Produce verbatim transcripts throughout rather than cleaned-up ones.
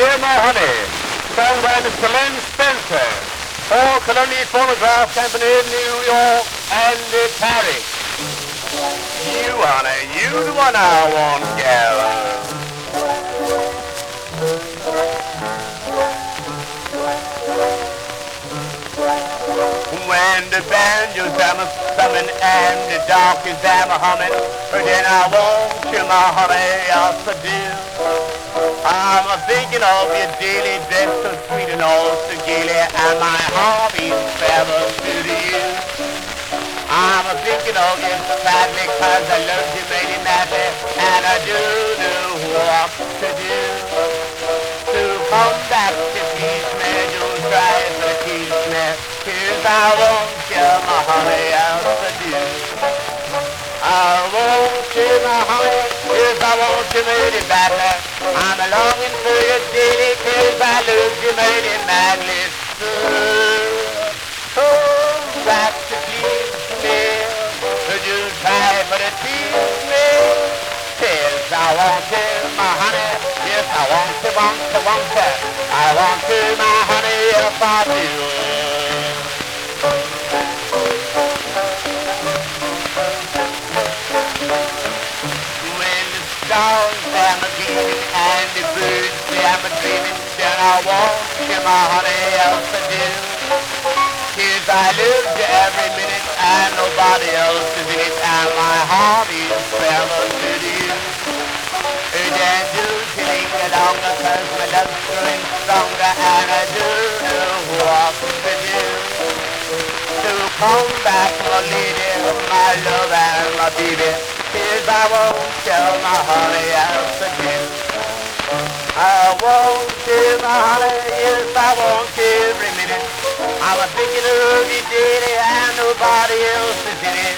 Dear My Honey, sung by Mister Len Spencer, for Columbia Phonograph Company in New York and uh, Paris. You, honey, you the one I want, gal. When the banjo's am a summon and the darkies am a humming, then I want you, my honey, yes I do. I'm a thinking of your daily dress so sweet and all so gaily, and my heart beats forever to you. I'm a thinking of you sadly, cause I love you, lady madly, and I do know what to do. To come back to please me, don't try to tease me, cause I want you, my honey, yes I do. I want you, my honey, yes I want you, lady badly. I'm a longing for you daily, cause I love you, lady madly. So, come back to please me, could you try for to tease me, cause I want you, my honey, yes I want you, want you, want you. I want you, my honey, yes I do. Stars am a gleaming and the birds am a dreaming, then I want you, my honey, else I do. Cause I love you every minute and nobody else is in it, and my heart is forever to you. Then do you linger longer, cause my love's growing stronger, and I do know what to do. To come back, my lady, my love and my baby, cause I won't tell my honey else again. I won't tell my honey, yes I won't every minute. I'm a thinking of you daily and nobody else is in it.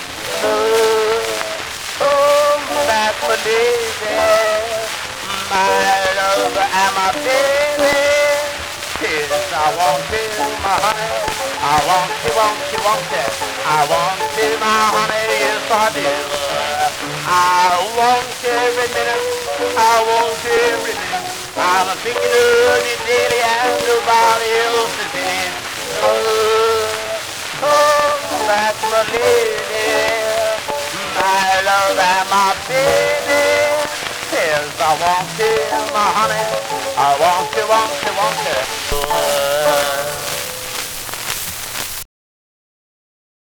Oh, oh, that's my lady, my love and my baby. Yes, I want you, my honey, I want you, want you, want you. I want you, my honey, yes I do. I want you every minute, I want you every minute. I'm a thinking of you daily and nobody else is in it. Oh, oh, that's my lady, my love and my baby. Yes, I want you, my honey, I want you, want you, want you.